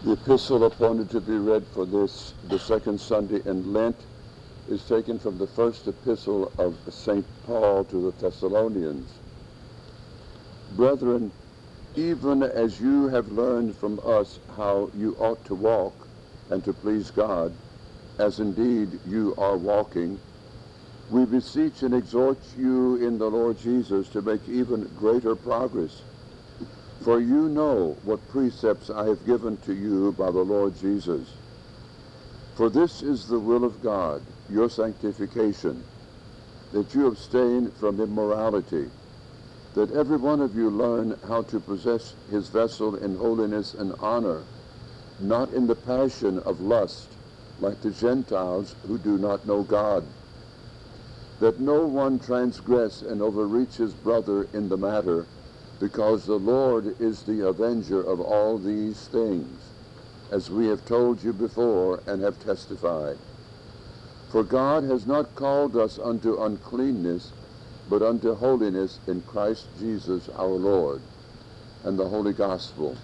The epistle appointed to be read for this, the second Sunday in Lent, is taken from the first epistle of St. Paul to the Thessalonians. Brethren, even as you have learned from us how you ought to walk and to please God, as indeed you are walking, we beseech and exhort you in the Lord Jesus to make even greater progress. For you know what precepts I have given to you by the Lord Jesus. For this is the will of God, your sanctification, that you abstain from immorality, that every one of you learn how to possess his vessel in holiness and honor, not in the passion of lust, like the Gentiles who do not know God, that no one transgress and overreach his brother in the matter, because the Lord is the avenger of all these things, as we have told you before and have testified. For God has not called us unto uncleanness, but unto holiness in Christ Jesus our Lord. And the Holy Gospel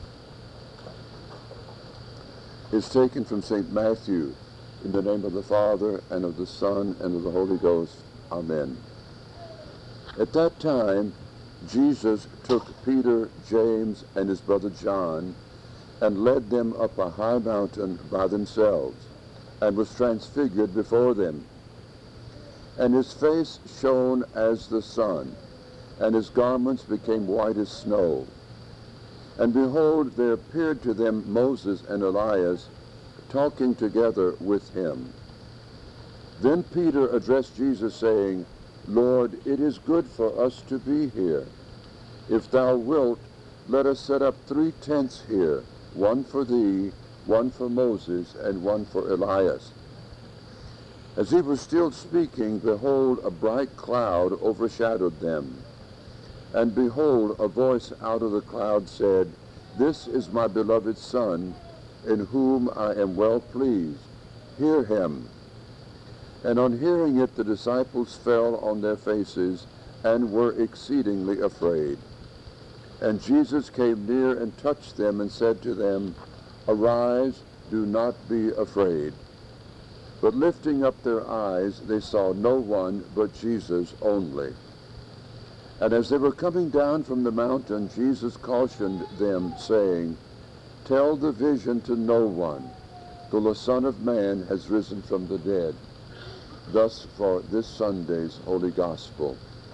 is taken from St. Matthew. In the name of the Father, and of the Son, and of the Holy Ghost. Amen. At that time, Jesus took Peter, James, and his brother John, and led them up a high mountain by themselves, and was transfigured before them. And his face shone as the sun, and his garments became white as snow. And behold, there appeared to them Moses and Elias, talking together with him. Then Peter addressed Jesus, saying, Lord, it is good for us to be here. If thou wilt, let us set up 3 tents here, one for thee, one for Moses, and one for Elias. As he was still speaking, behold, a bright cloud overshadowed them. And behold, a voice out of the cloud said, This is my beloved Son, in whom I am well pleased. Hear him. And on hearing it, the disciples fell on their faces and were exceedingly afraid. And Jesus came near and touched them and said to them, Arise, do not be afraid. But lifting up their eyes, they saw no one but Jesus only. And as they were coming down from the mountain, Jesus cautioned them, saying, Tell the vision to no one, till the Son of Man has risen from the dead. Thus for this Sunday's Holy Gospel.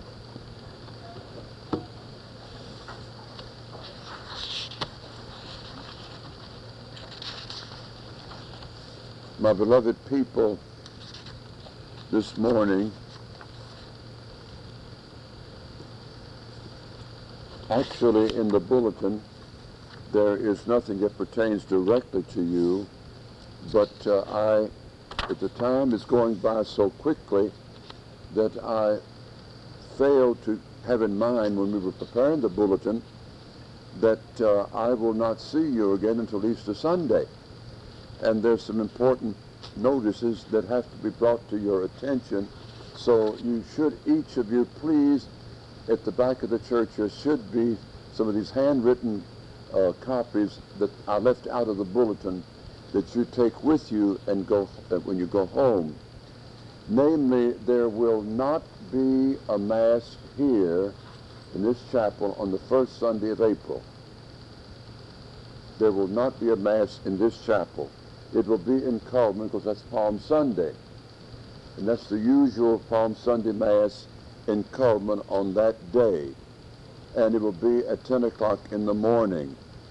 My beloved people, this morning, actually in the bulletin, there is nothing that pertains directly to you, but the time is going by so quickly that I failed to have in mind when we were preparing the bulletin that I will not see you again until Easter Sunday. And there's some important notices that have to be brought to your attention. So you should, each of you, please, at the back of the church, there should be some of these handwritten copies that I left out of the bulletin that you take with you and go when you go home. Namely, there will not be a Mass here in this chapel on the first Sunday of April. There will not be a Mass in this chapel. It will be in Cullman because that's Palm Sunday. And that's the usual Palm Sunday Mass in Cullman on that day. And it will be at 10 o'clock in the morning.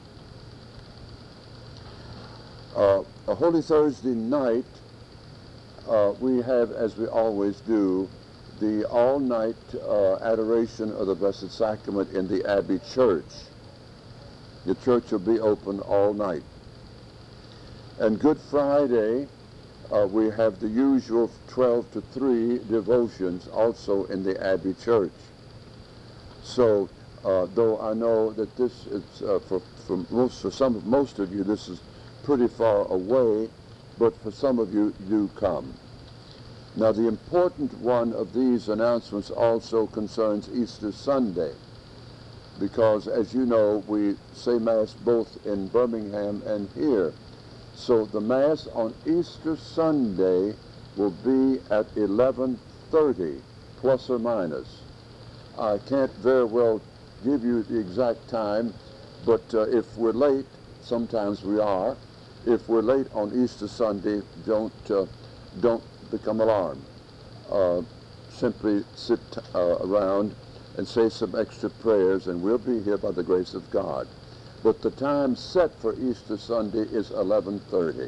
A Holy Thursday night, we have, as we always do, the all-night adoration of the Blessed Sacrament in the Abbey Church. The church will be open all night. And Good Friday, we have the usual 12 to 3 devotions also in the Abbey Church. So, though I know that this is, for most of you, this is pretty far away, but for some of you, do come. Now, the important one of these announcements also concerns Easter Sunday, because, as you know, we say Mass both in Birmingham and here. So the Mass on Easter Sunday will be at 11:30, plus or minus. I can't very well give you the exact time, but if we're late, sometimes we are. If we're late on Easter Sunday, don't become alarmed. Simply sit around and say some extra prayers, and we'll be here by the grace of God. But the time set for Easter Sunday is 11:30.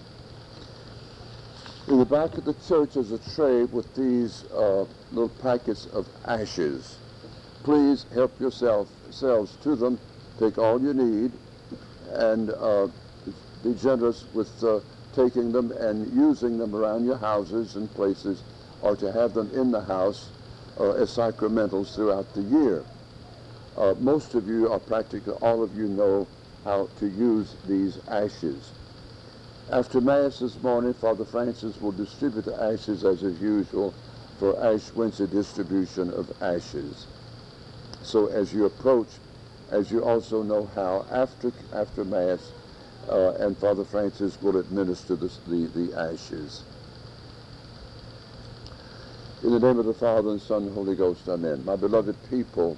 In the back of the church is a tray with these little packets of ashes. Please help yourselves to them. Take all you need, and be generous with taking them and using them around your houses and places, or to have them in the house as sacramentals throughout the year. Most of you, or practically all of you, know how to use these ashes. After Mass this morning, Father Francis will distribute the ashes as is usual for Ash Wednesday distribution of ashes. So as you approach, as you also know how, after Mass, and Father Francis will administer the ashes. In the name of the Father, and Son, and Holy Ghost, amen. My beloved people,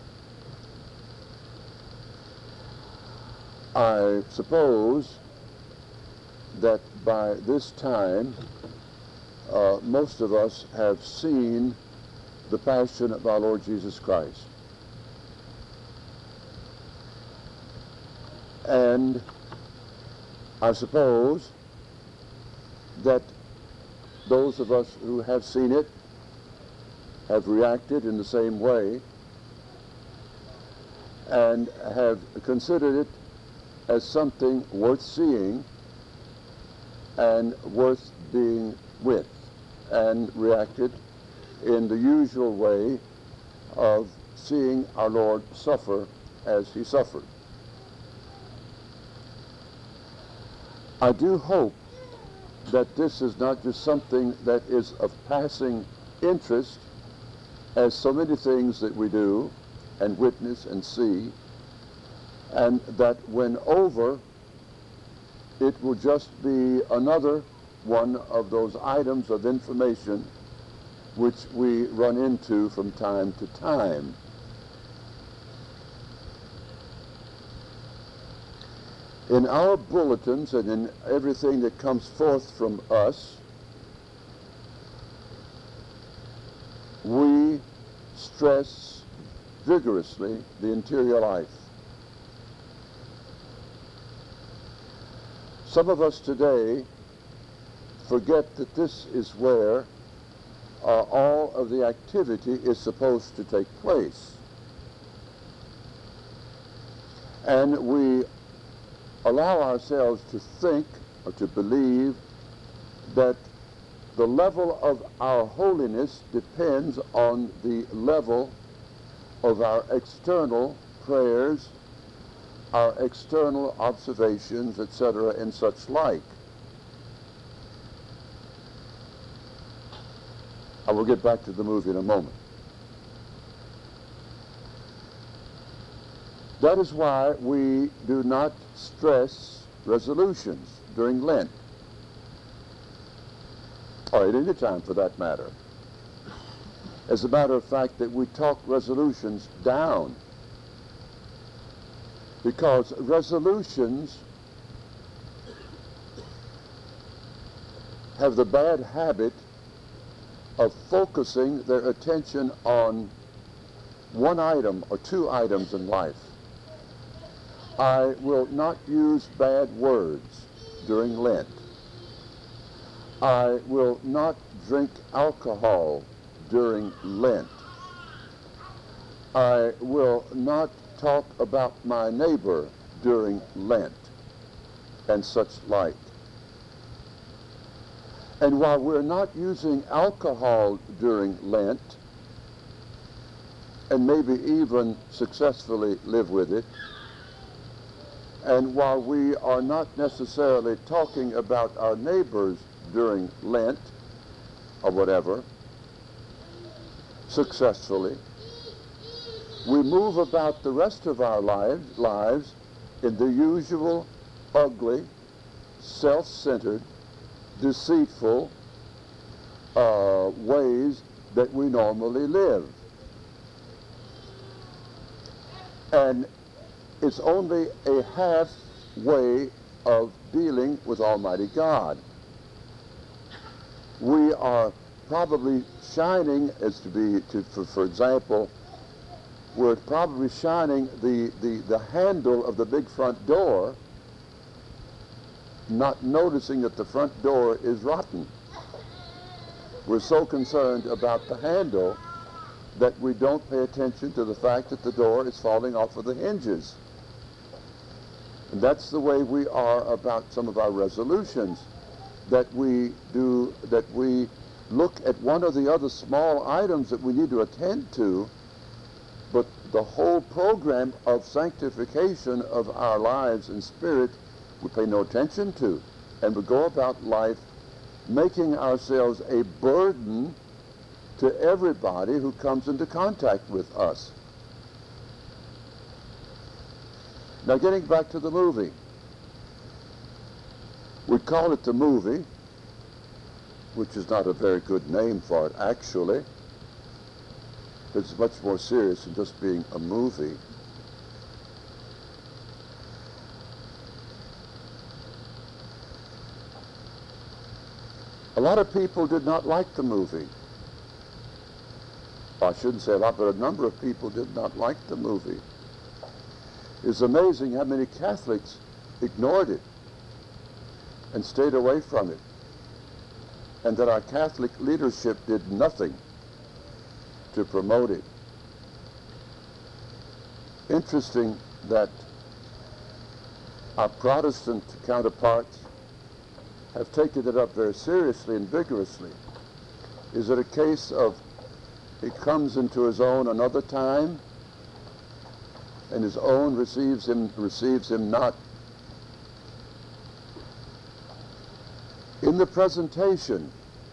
I suppose that by this time, most of us have seen the Passion of our Lord Jesus Christ. And I suppose that those of us who have seen it have reacted in the same way and have considered it as something worth seeing and worth being with, and reacted in the usual way of seeing our Lord suffer as he suffered. I do hope that this is not just something that is of passing interest, as so many things that we do and witness and see, and that when over, it will just be another one of those items of information which we run into from time to time. In our bulletins and in everything that comes forth from us, we stress vigorously the interior life. Some of us today forget that this is where all of the activity is supposed to take place. And we allow ourselves to think or to believe that the level of our holiness depends on the level of our external prayers, our external observations, etc., and such like. I will get back to the movie in a moment. That is why we do not stress resolutions during Lent, or at any time for that matter. As a matter of fact, that we talk resolutions down, because resolutions have the bad habit of focusing their attention on one item or two items in life. I will not use bad words during Lent. I will not drink alcohol during Lent. I will not talk about my neighbor during Lent, and such like. And while we're not using alcohol during Lent, and maybe even successfully live with it, and while we are not necessarily talking about our neighbors during Lent, or whatever, successfully, we move about the rest of our lives in the usual ugly, self-centered, deceitful ways that we normally live. And it's only a half way of dealing with Almighty God. We are probably shining, for example, we're probably shining the handle of the big front door, not noticing that the front door is rotten. We're so concerned about the handle that we don't pay attention to the fact that the door is falling off of the hinges. And that's the way we are about some of our resolutions, that we look at one or the other small items that we need to attend to, but the whole program of sanctification of our lives and spirit we pay no attention to, and we go about life making ourselves a burden to everybody who comes into contact with us. Now, getting back to the movie. We call it the movie, which is not a very good name for it, actually. It's much more serious than just being a movie. A lot of people did not like the movie. I shouldn't say a lot, but a number of people did not like the movie. It's amazing how many Catholics ignored it and stayed away from it, and that our Catholic leadership did nothing to promote it. Interesting that our Protestant counterparts have taken it up very seriously and vigorously. Is it a case of he comes into his own another time, and his own receives him not? In the presentation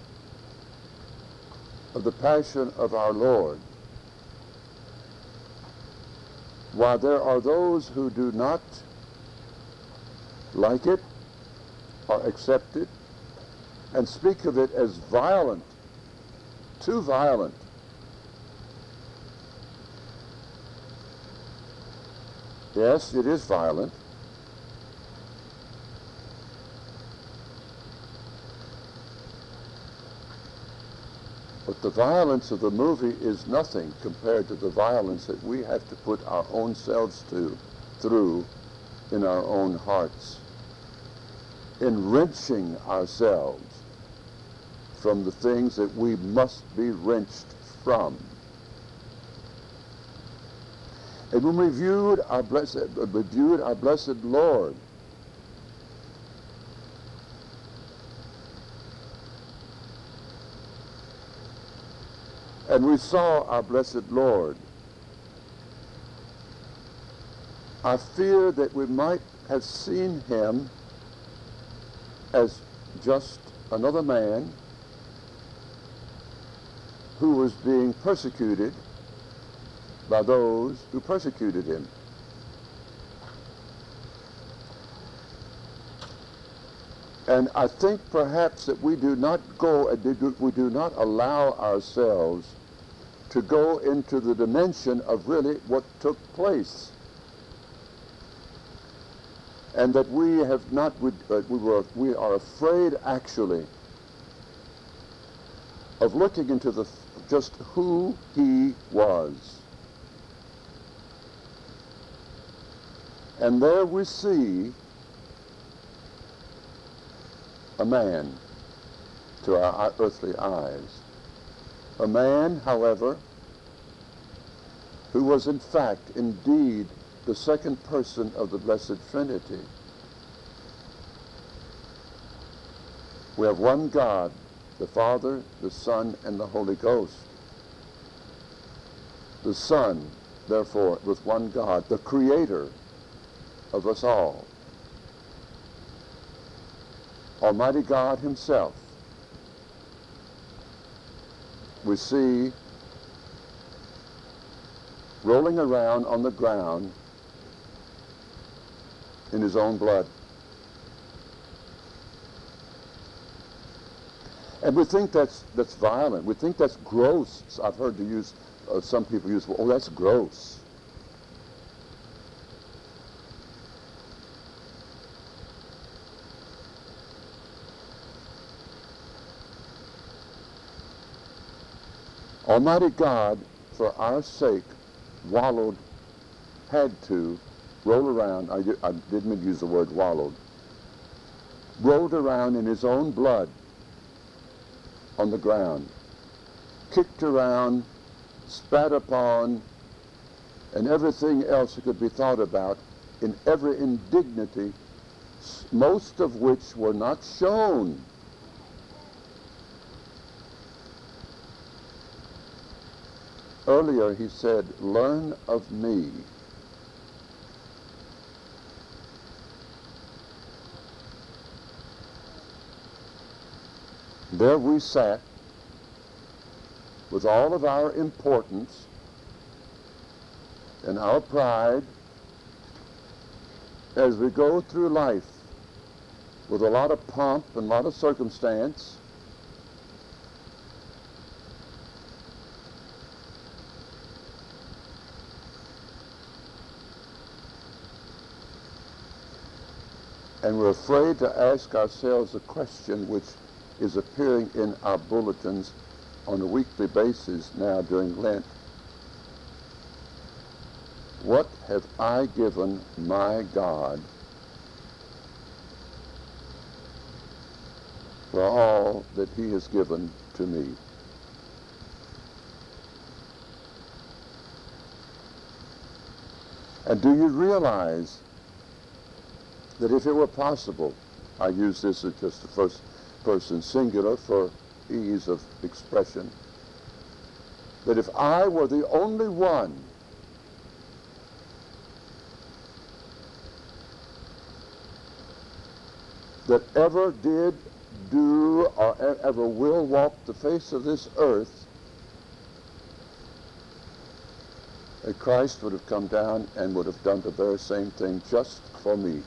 of the Passion of our Lord, while there are those who do not like it or accept it and speak of it as violent, too violent, yes, it is violent. But the violence of the movie is nothing compared to the violence that we have to put our own selves through in our own hearts, in wrenching ourselves from the things that we must be wrenched from. And when we viewed our blessed Lord, and we saw our blessed Lord, I fear that we might have seen him as just another man who was being persecuted by those who persecuted him. And I think perhaps that we do not allow ourselves to go into the dimension of really what took place. And that we are afraid actually of looking into just who he was. And there we see a man to our earthly eyes. A man, however, who was in fact, indeed, the second person of the Blessed Trinity. We have one God, the Father, the Son, and the Holy Ghost. The Son, therefore, with one God, the Creator of us all. Almighty God himself. We see rolling around on the ground in his own blood. And we think that's violent. We think that's gross. I've heard some people use, oh, that's gross. Almighty God, for our sake, had to roll around, I didn't mean to use the word wallowed, rolled around in his own blood on the ground, kicked around, spat upon, and everything else that could be thought about in every indignity, most of which were not shown. Earlier he said, learn of me. There we sat with all of our importance and our pride as we go through life with a lot of pomp and a lot of circumstance. And we're afraid to ask ourselves a question which is appearing in our bulletins on a weekly basis now during Lent. What have I given my God for all that he has given to me? And do you realize that if it were possible, I use this as just the first person singular for ease of expression, that if I were the only one that ever did, do, or ever will walk the face of this earth, that Christ would have come down and would have done the very same thing just for me.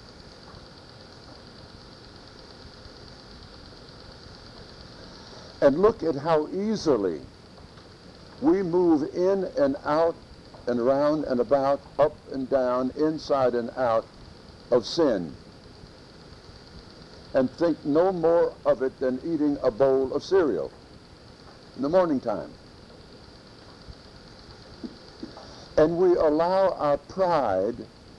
And look at how easily we move in and out and around and about, up and down, inside and out of sin, and think no more of it than eating a bowl of cereal in the morning time. And we allow our pride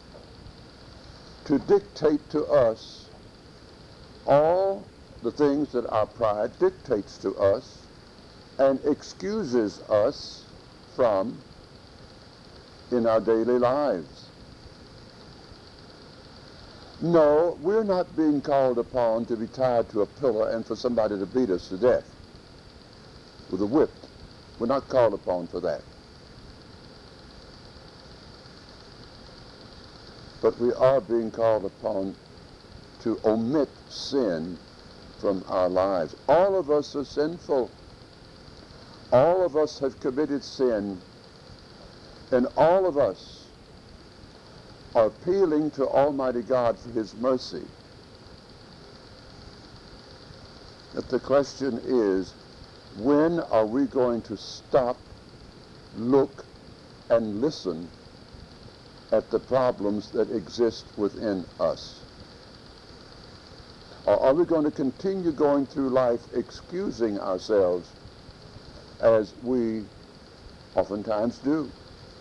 to dictate to us all the things that our pride dictates to us and excuses us from in our daily lives. No, we're not being called upon to be tied to a pillar and for somebody to beat us to death with a whip. We're not called upon for that. But we are being called upon to omit sin from our lives. All of us are sinful. All of us have committed sin, and all of us are appealing to Almighty God for his mercy. But the question is, when are we going to stop, look, and listen at the problems that exist within us? Or are we going to continue going through life excusing ourselves as we oftentimes do?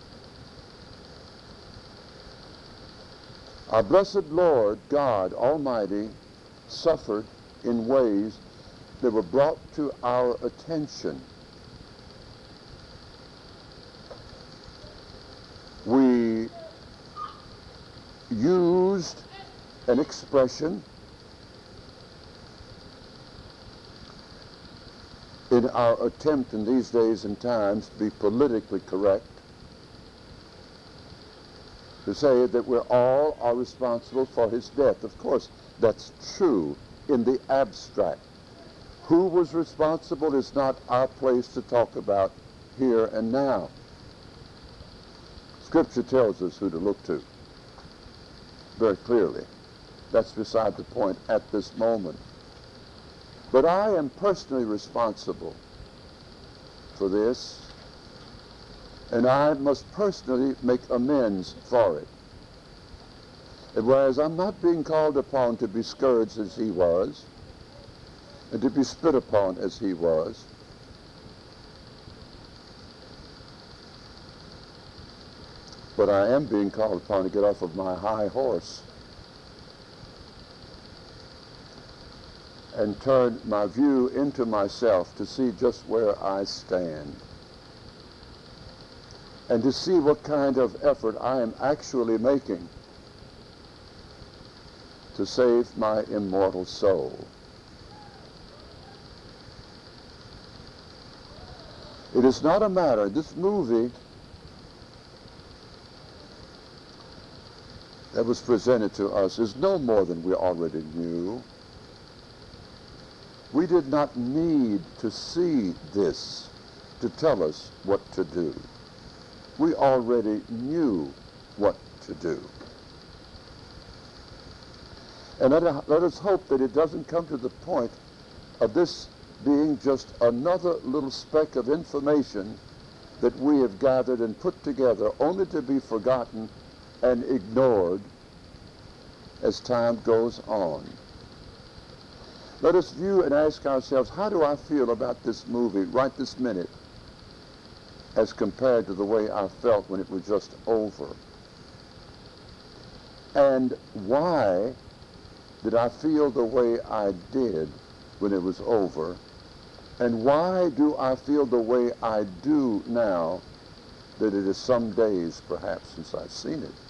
Our blessed Lord God Almighty suffered in ways that were brought to our attention. We used an expression in our attempt in these days and times to be politically correct, to say that we all are responsible for his death. Of course, that's true in the abstract. Who was responsible is not our place to talk about here and now. Scripture tells us who to look to very clearly. That's beside the point at this moment. But I am personally responsible for this, and I must personally make amends for it. And whereas I'm not being called upon to be scourged as he was, and to be spit upon as he was, but I am being called upon to get off of my high horse and turn my view into myself to see just where I stand, and to see what kind of effort I am actually making to save my immortal soul. It is not a matter, this movie that was presented to us is no more than we already knew. We did not need to see this to tell us what to do. We already knew what to do. And let us hope that it doesn't come to the point of this being just another little speck of information that we have gathered and put together only to be forgotten and ignored as time goes on. Let us view and ask ourselves, how do I feel about this movie right this minute as compared to the way I felt when it was just over? And why did I feel the way I did when it was over? And why do I feel the way I do now that it is some days perhaps since I've seen it?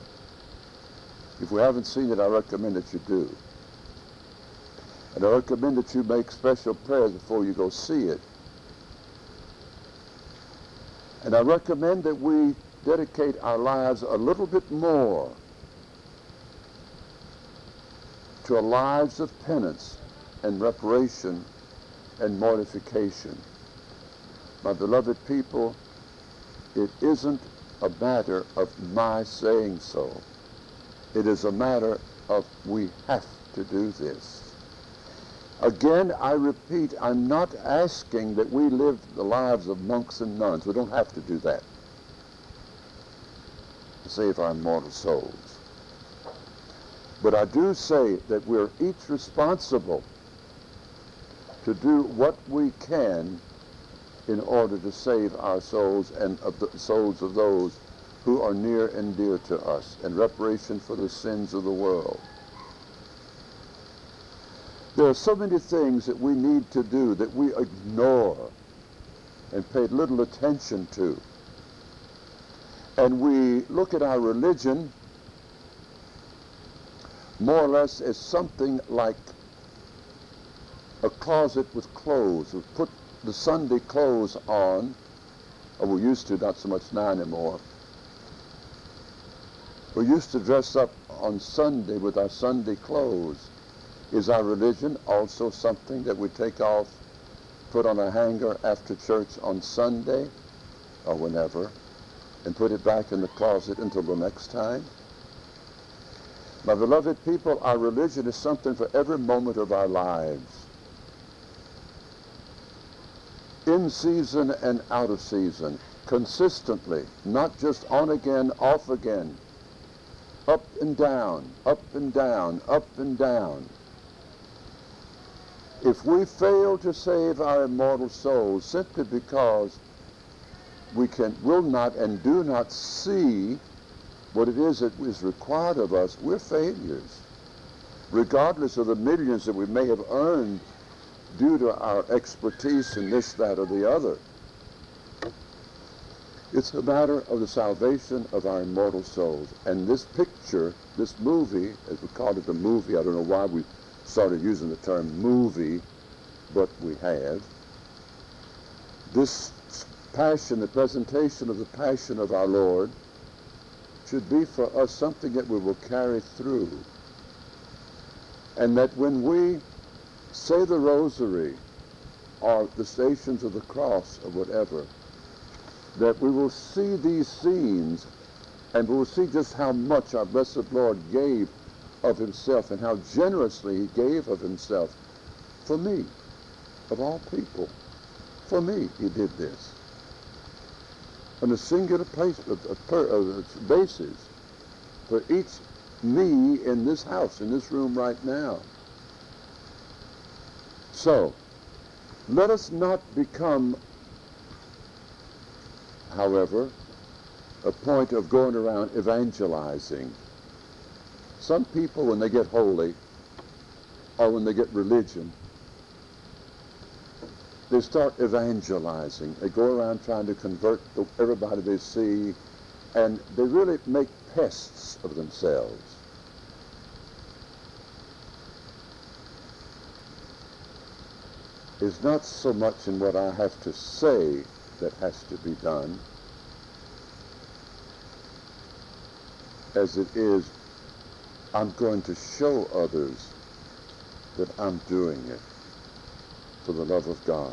If we haven't seen it, I recommend that you do. And I recommend that you make special prayers before you go see it. And I recommend that we dedicate our lives a little bit more to lives of penance and reparation and mortification. My beloved people, it isn't a matter of my saying so. It is a matter of we have to do this. Again, I repeat, I'm not asking that we live the lives of monks and nuns. We don't have to do that to save our immortal souls. But I do say that we're each responsible to do what we can in order to save our souls and of the souls of those who are near and dear to us, and reparation for the sins of the world. There are so many things that we need to do that we ignore and pay little attention to. And we look at our religion more or less as something like a closet with clothes. We put the Sunday clothes on, or we used to, not so much now anymore. We used to dress up on Sunday with our Sunday clothes. Is our religion also something that we take off, put on a hanger after church on Sunday or whenever, and put it back in the closet until the next time? My beloved people, our religion is something for every moment of our lives. In season and out of season, consistently, not just on again, off again, up and down, up and down, up and down. If we fail to save our immortal souls simply because we will not and do not see what it is that is required of us, we're failures, regardless of the millions that we may have earned due to our expertise in this, that, or the other. It's a matter of the salvation of our immortal souls. And this picture, this movie, as we call it the movie, I don't know why we started using the term movie, but we have. This passion, the presentation of the passion of our Lord, should be for us something that we will carry through. And that when we say the rosary or the Stations of the Cross or whatever, that we will see these scenes and we will see just how much our blessed Lord gave of himself and how generously he gave of himself for me, of all people. For me, he did this. On a singular basis for each me in this house, in this room right now. So, let us not become, however, a point of going around evangelizing. Some people, when they get holy, or when they get religion, they start evangelizing. They go around trying to convert everybody they see, and they really make pests of themselves. It's not so much in what I have to say that has to be done as it is I'm going to show others that I'm doing it for the love of God.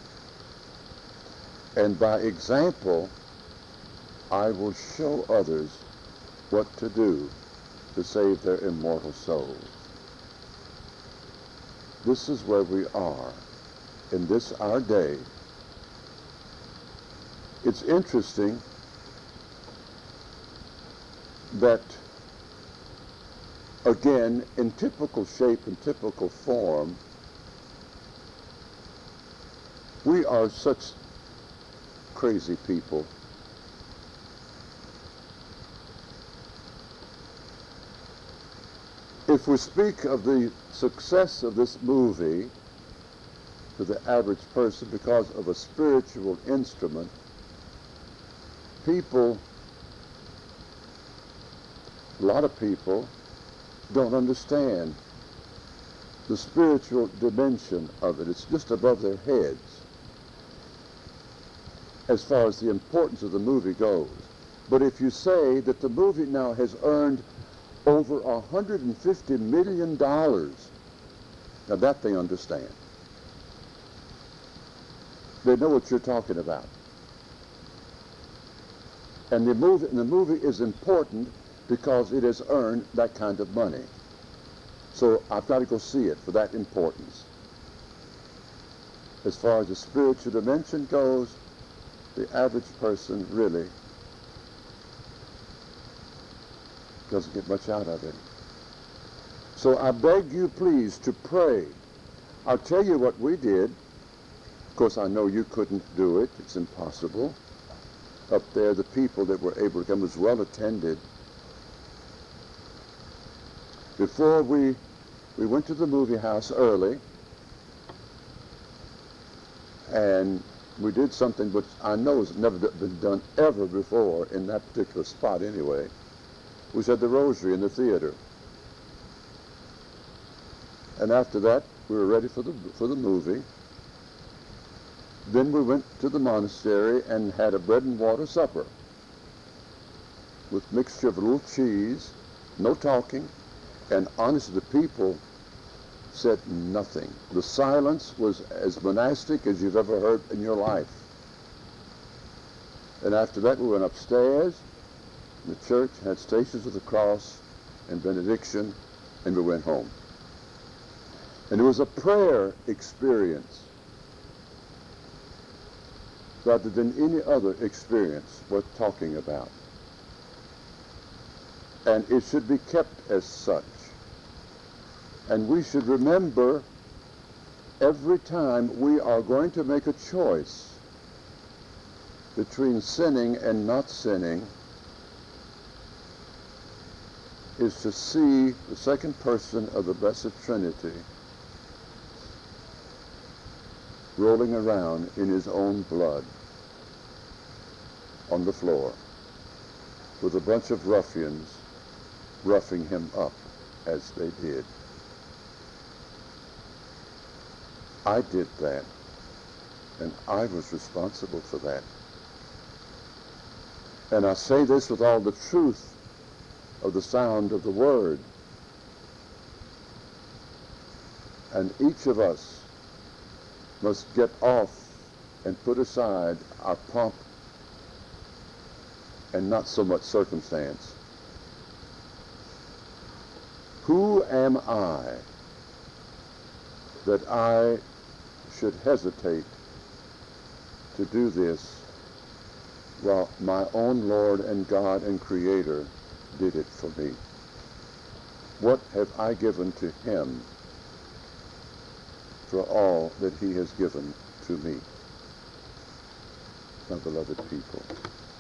And by example, I will show others what to do to save their immortal souls. This is where we are in this our day. It's interesting that, again, in typical shape and typical form, we are such crazy people. If we speak of the success of this movie to the average person because of a spiritual instrument, people, a lot of people, don't understand the spiritual dimension of it. It's just above their heads as far as the importance of the movie goes. But if you say that the movie now has earned over $150 million, now that they understand. They know what you're talking about. And the movie is important because it has earned that kind of money. So I've got to go see it for that importance. As far as the spiritual dimension goes, the average person really doesn't get much out of it. So I beg you please to pray. I'll tell you what we did. Of course, I know you couldn't do it. It's impossible. Up there, the people that were able to come was well attended. Before we went to the movie house early, and we did something which I know has never been done ever before in that particular spot anyway. We said the rosary in the theater. And after that, we were ready for the movie. Then we went to the monastery and had a bread and water supper with mixture of a little cheese, no talking, and honestly, the people said nothing. The silence was as monastic as you've ever heard in your life. And after that, we went upstairs. The church had Stations of the Cross and benediction, and we went home. And it was a prayer experience rather than any other experience worth talking about. And it should be kept as such. And we should remember every time we are going to make a choice between sinning and not sinning is to see the second person of the Blessed Trinity rolling around in his own blood on the floor with a bunch of ruffians roughing him up as they did. I did that, and I was responsible for that. And I say this with all the truth of the sound of the word. And each of us must get off and put aside our pomp and not so much circumstance. Who am I that I should hesitate to do this while my own Lord and God and Creator did it for me? What have I given to him for all that he has given to me? My beloved people,